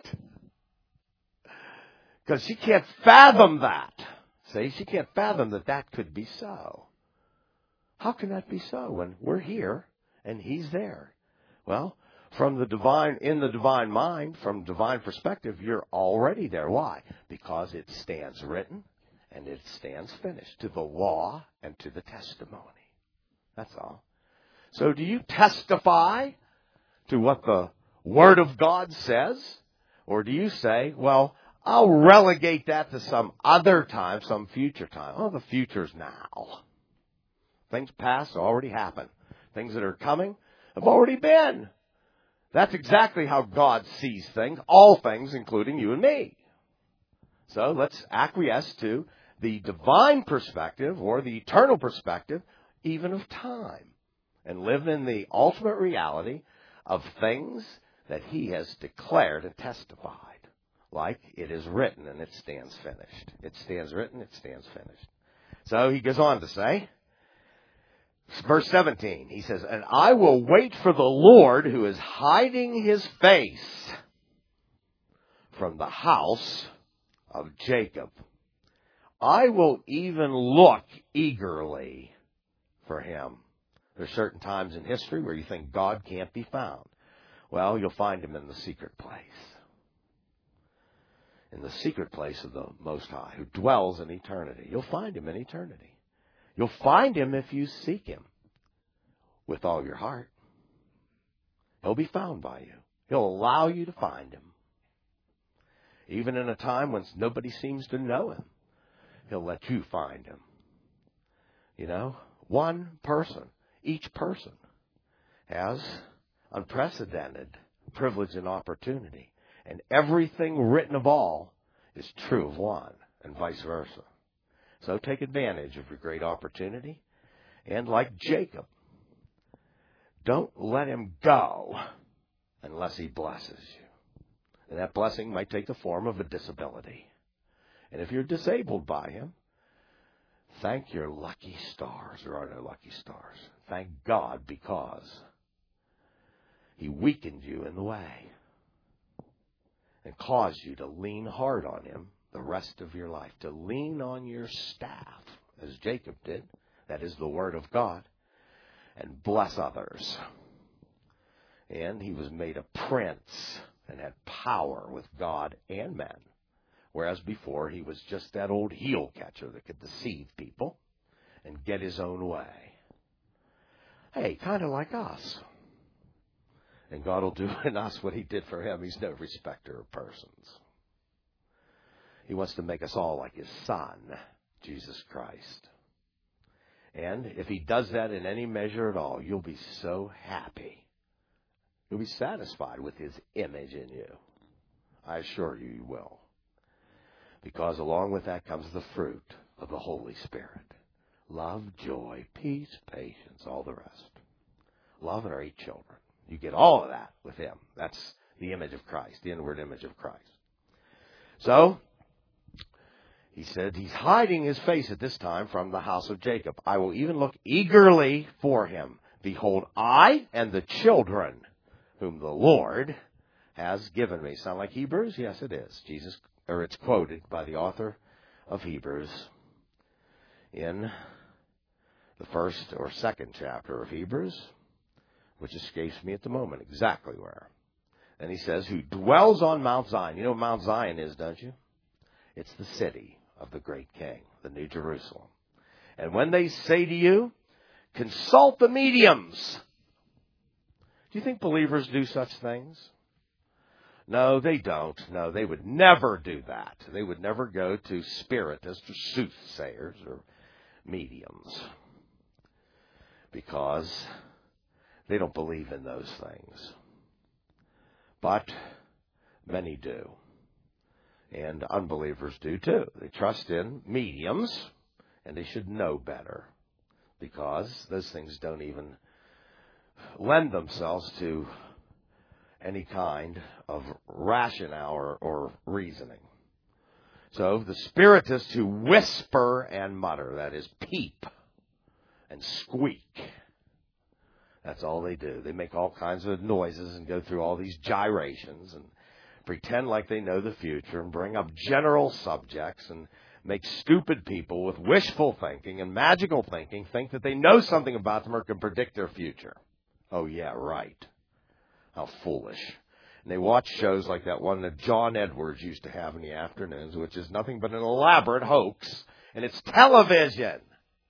Because she can't fathom that. See, she can't fathom that that could be so. How can that be so when we're here and he's there? Well, from the divine, in the divine mind, from divine perspective, you're already there. Why? Because it stands written and it stands finished to the law and to the testimony. That's all. So do you testify to what the Word of God says? Or do you say, well, I'll relegate that to some other time, some future time. Oh, the future's now. Things past already happened. Things that are coming have already been. That's exactly how God sees things, all things, including you and me. So let's acquiesce to the divine perspective or the eternal perspective, even of time, and live in the ultimate reality of things that he has declared and testified. Like it is written and it stands finished. It stands written, it stands finished. So he goes on to say, verse 17, he says, and I will wait for the Lord who is hiding his face from the house of Jacob. I will even look eagerly for him. There's certain times in history where you think God can't be found. Well, you'll find him in the secret place. In the secret place of the Most High, who dwells in eternity. You'll find him in eternity. You'll find him if you seek him with all your heart. He'll be found by you. He'll allow you to find him. Even in a time when nobody seems to know him, he'll let you find him. You know, one person, each person has unprecedented privilege and opportunity. And everything written of all is true of one, and vice versa. So take advantage of your great opportunity. And like Jacob, don't let him go unless he blesses you. And that blessing might take the form of a disability. And if you're disabled by him, Thank your lucky stars. There are no lucky stars. Thank God, because He weakened you in the way and caused you to lean hard on Him the rest of your life, to lean on your staff, as Jacob did, that is the Word of God, and bless others. And he was made a prince and had power with God and men, whereas before he was just that old heel catcher that could deceive people and get his own way. Hey, kind of like us. And God will do in us what He did for Him. He's no respecter of persons. He wants to make us all like His Son, Jesus Christ. And if He does that in any measure at all, you'll be so happy. You'll be satisfied with His image in you. I assure you, you will. Because along with that comes the fruit of the Holy Spirit. Love, joy, peace, patience, all the rest. Love our 8 children. You get all of that with Him. That's the image of Christ, the inward image of Christ. So, He said He's hiding His face at this time from the house of Jacob. I will even look eagerly for him. Behold, I and the children whom the Lord has given me. Sound like Hebrews? Yes, it is. It's quoted by the author of Hebrews in the first or second chapter of Hebrews, which escapes me at the moment exactly where. And he says, who dwells on Mount Zion. You know what Mount Zion is, don't you? It's the city of the great King, the New Jerusalem. And when they say to you, consult the mediums. Do you think believers do such things? No, they don't. No, they would never do that. They would never go to spiritists or soothsayers or mediums, because they don't believe in those things. But many do. And unbelievers do too. They trust in mediums, and they should know better, because those things don't even lend themselves to any kind of rationale or reasoning. So the spiritists who whisper and mutter, that is, peep and squeak, that's all they do. They make all kinds of noises and go through all these gyrations and pretend like they know the future and bring up general subjects and make stupid people with wishful thinking and magical thinking think that they know something about them or can predict their future. Oh, yeah, right. How foolish. And they watch shows like that one that John Edwards used to have in the afternoons, which is nothing but an elaborate hoax, and it's television.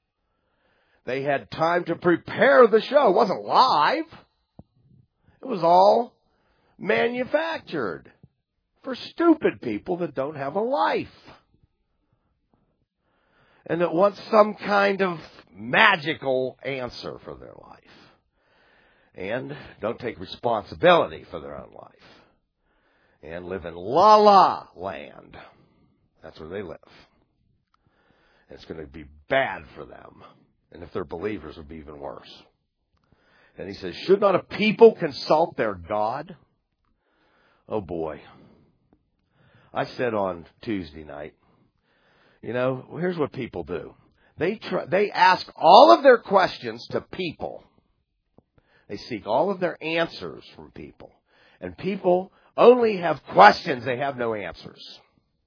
They had time to prepare the show. It wasn't live. It was all manufactured for stupid people that don't have a life and that want some kind of magical answer for their life and don't take responsibility for their own life and live in la-la land. That's where they live. It's going to be bad for them. And if they're believers, it would be even worse. And he says, should not a people consult their God? Oh, boy. I said on Tuesday night, here's what people do. They ask all of their questions to people. They seek all of their answers from people. And people only have questions. They have no answers.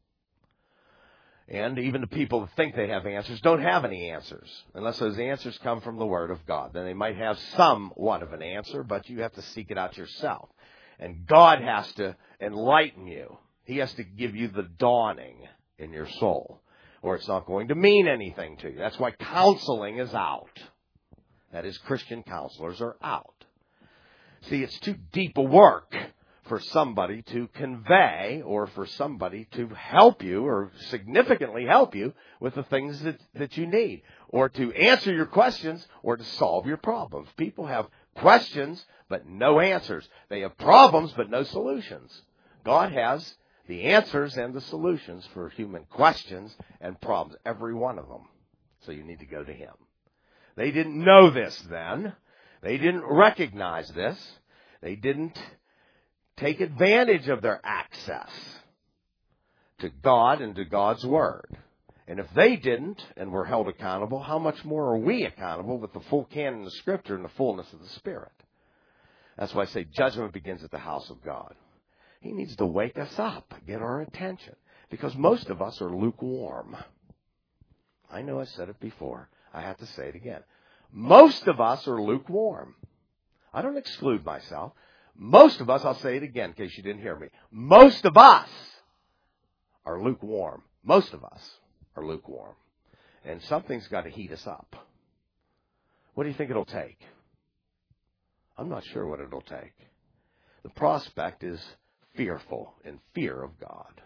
And even the people that think they have answers don't have any answers, unless those answers come from the Word of God. Then they might have somewhat of an answer, but you have to seek it out yourself. And God has to enlighten you. He has to give you the dawning in your soul, or it's not going to mean anything to you. That's why counseling is out. That is, Christian counselors are out. See, it's too deep a work for somebody to convey or for somebody to help you or significantly help you with the things that you need, or to answer your questions or to solve your problems. People have questions but no answers. They have problems but no solutions. God has the answers and the solutions for human questions and problems, every one of them. So you need to go to Him. They didn't know this then. They didn't recognize this. They didn't take advantage of their access to God and to God's Word. And if they didn't and were held accountable, how much more are we accountable with the full canon of Scripture and the fullness of the Spirit? That's why I say judgment begins at the house of God. He needs to wake us up, get our attention, because most of us are lukewarm. I know I said it before. I have to say it again. Most of us are lukewarm. I don't exclude myself. Most of us, I'll say it again in case you didn't hear me. Most of us are lukewarm. Most of us are lukewarm. And something's got to heat us up. What do you think it'll take? I'm not sure what it'll take. The prospect is fearful, in fear of God.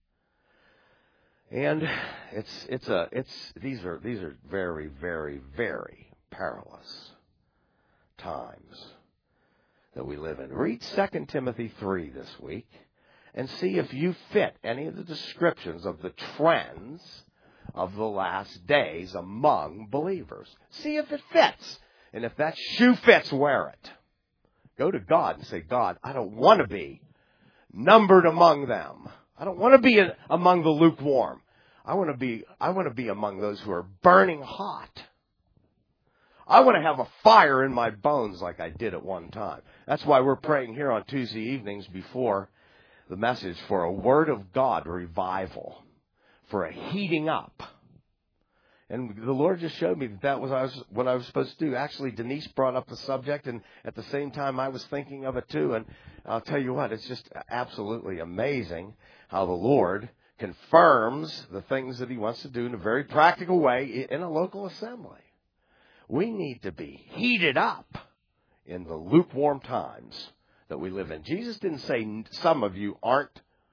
And these are very, very, very perilous times that we live in. Read 2 Timothy 3 this week and see if you fit any of the descriptions of the trends of the last days among believers. See if it fits. And if that shoe fits, wear it. Go to God and say, God, I don't want to be numbered among them. I don't want to be among the lukewarm. I want to be among those who are burning hot. I want to have a fire in my bones like I did at one time. That's why we're praying here on Tuesday evenings before the message for a Word of God revival, for a heating up. And the Lord just showed me that was what I was supposed to do. Actually, Denise brought up the subject, and at the same time I was thinking of it too. And I'll tell you what, it's just absolutely amazing how the Lord confirms the things that He wants to do in a very practical way in a local assembly. We need to be heated up in the lukewarm times that we live in. Jesus didn't say some of you aren't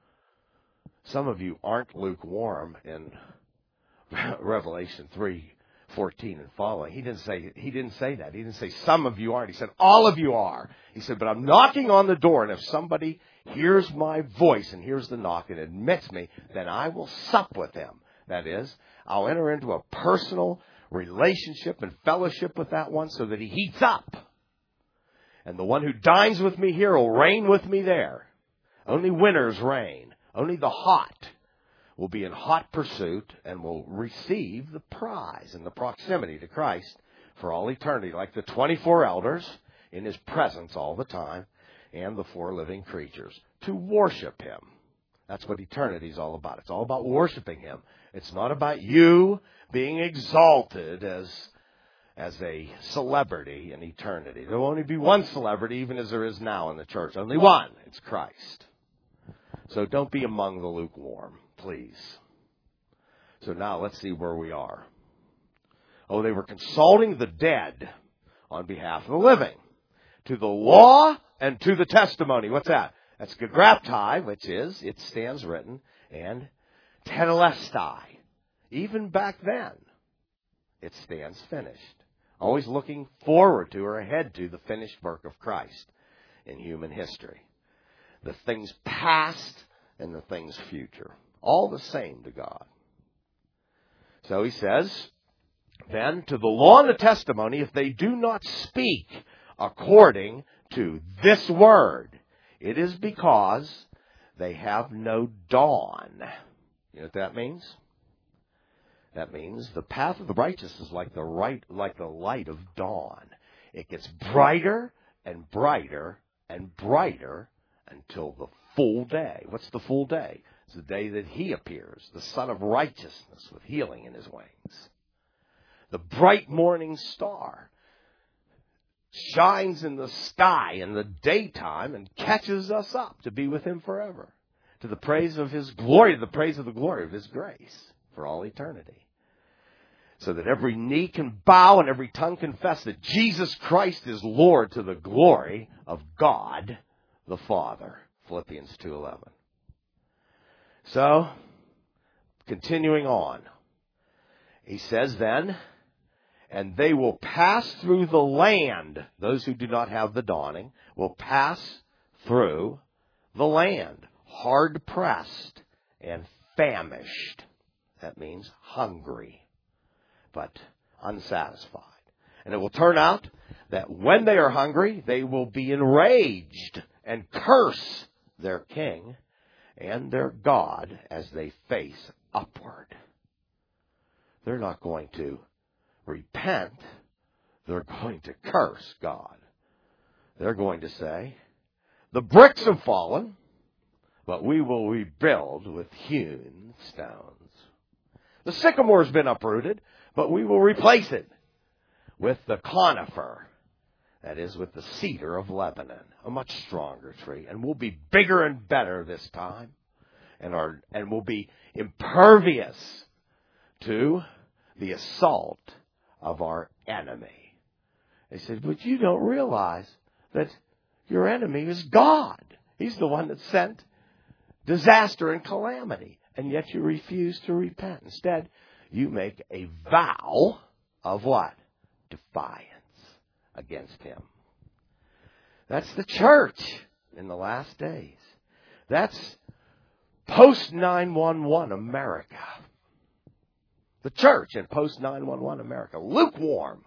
lukewarm in Revelation 3:14 and following. He didn't say that. He didn't say some of you aren't. He said all of you are. He said, but I'm knocking on the door, and if somebody hears my voice and hears the knock and admits me, then I will sup with him. That is, I'll enter into a personal relationship and fellowship with that one so that he heats up. And the one who dines with me here will reign with me there. Only winners reign. Only the hot will be in hot pursuit and will receive the prize and the proximity to Christ for all eternity, like the 24 elders in His presence all the time and the 4 living creatures, to worship Him. That's what eternity is all about. It's all about worshiping Him. It's not about you being exalted as a celebrity in eternity. There will only be one celebrity, even as there is now in the church. Only one. It's Christ. So don't be among the lukewarm, please. So now let's see where we are. Oh, they were consulting the dead on behalf of the living. To the law and to the testimony. What's that? That's gegraptai, which is, it stands written, and tetelestai. Even back then, it stands finished. Always looking forward to or ahead to the finished work of Christ in human history. The things past and the things future. All the same to God. So he says, then to the law and the testimony, if they do not speak according to this word, it is because they have no dawn. You know what that means? That means the path of the righteous is like the light of dawn. It gets brighter and brighter and brighter until the full day. What's the full day? It's the day that He appears, the Son of Righteousness with healing in His wings. The bright morning star shines in the sky in the daytime and catches us up to be with Him forever, to the praise of His glory, the praise of the glory of His grace for all eternity. So that every knee can bow and every tongue confess that Jesus Christ is Lord to the glory of God the Father. Philippians 2:11. So, continuing on. He says then, and they will pass through the land. Those who do not have the dawning will pass through the land, hard pressed and famished. That means hungry, but unsatisfied. And it will turn out that when they are hungry, they will be enraged and curse their king and their God as they face upward. they're not going to repent. They're going to curse God. They're going to say, the bricks have fallen, but we will rebuild with hewn stones. The sycamore has been uprooted, but we will replace it with the conifer. That is, with the cedar of Lebanon, a much stronger tree. And we'll be bigger and better this time. And we'll be impervious to the assault of our enemy. They said, but you don't realize that your enemy is God. He's the one that sent disaster and calamity. And yet you refuse to repent. Instead, you make a vow of what? Defiance against him. That's the church in the last days. That's post 9/11 America. The church in post 9/11 America. Lukewarm.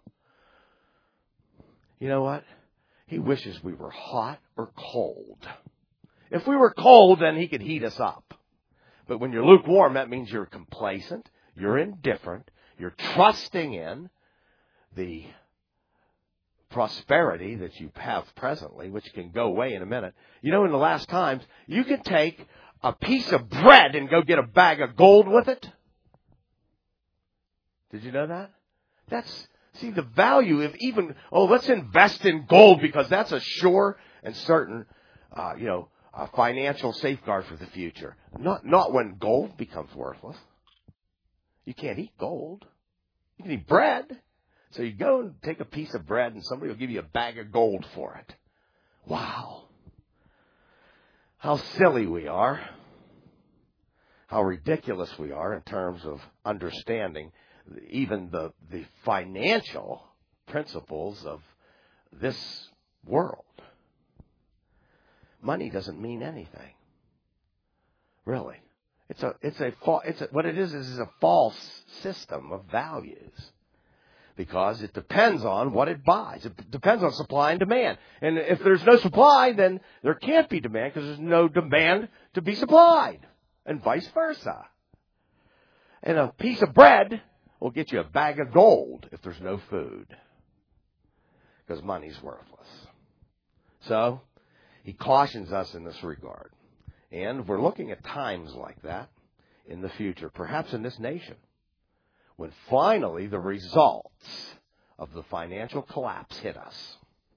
You know what? He wishes we were hot or cold. If we were cold, then he could heat us up. But when you're lukewarm, that means you're complacent, you're indifferent, you're trusting in the prosperity that you have presently, which can go away in a minute. You know, in the last times, you can take a piece of bread and go get a bag of gold with it. Did you know that? See, the value of even, let's invest in gold because that's a sure and certain, a financial safeguard for the future. Not when gold becomes worthless. You can't eat gold. You can eat bread. So you go and take a piece of bread and somebody will give you a bag of gold for it. Wow. How silly we are. How ridiculous we are in terms of understanding even the financial principles of this world. Money doesn't mean anything. Really. What it is a false system of values. Because it depends on what it buys. It depends on supply and demand. And if there's no supply, then there can't be demand because there's no demand to be supplied. And vice versa. And a piece of bread will get you a bag of gold if there's no food. Because money's worthless. So, he cautions us in this regard. And we're looking at times like that in the future, perhaps in this nation, when finally the results of the financial collapse hit us.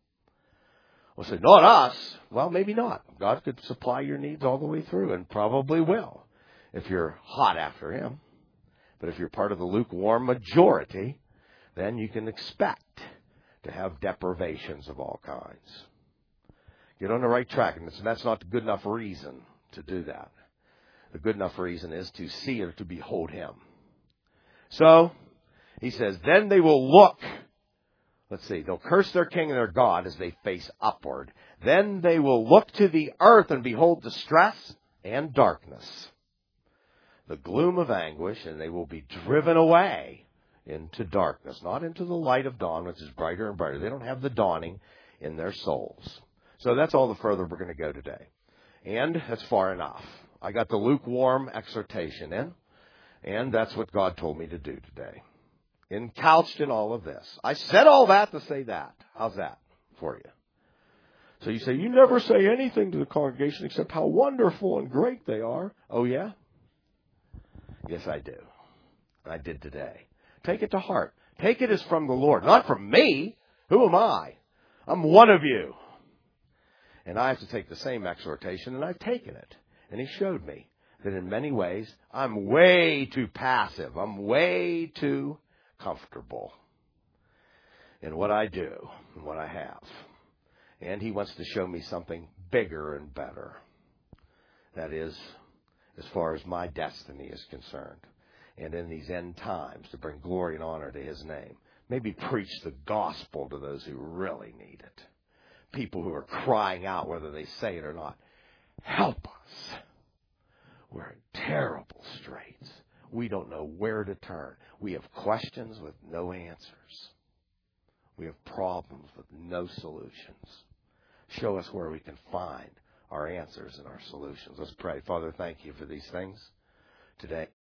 We'll say, not us. Well, maybe not. God could supply your needs all the way through and probably will if you're hot after him. But if you're part of the lukewarm majority, then you can expect to have deprivations of all kinds. Get on the right track, and that's not a good enough reason to do that. The good enough reason is to see or to behold him. So, he says, then they will look, they'll curse their king and their God as they face upward. Then they will look to the earth and behold distress and darkness, the gloom of anguish, and they will be driven away into darkness, not into the light of dawn, which is brighter and brighter. They don't have the dawning in their souls. So that's all the further we're going to go today. And that's far enough. I got the lukewarm exhortation in. And that's what God told me to do today. Encouched in all of this. I said all that to say that. How's that for you? So you say, you never say anything to the congregation except how wonderful and great they are. Oh, yeah? Yes, I do. I did today. Take it to heart. Take it as from the Lord. Not from me. Who am I? I'm one of you. And I have to take the same exhortation, and I've taken it. And he showed me that in many ways, I'm way too passive. I'm way too comfortable in what I do and what I have. And he wants to show me something bigger and better. That is, as far as my destiny is concerned. And in these end times, to bring glory and honor to his name. Maybe preach the gospel to those who really need it. People who are crying out, whether they say it or not. Help us. We're in terrible straits. We don't know where to turn. We have questions with no answers. We have problems with no solutions. Show us where we can find our answers and our solutions. Let's pray. Father, thank you for these things today.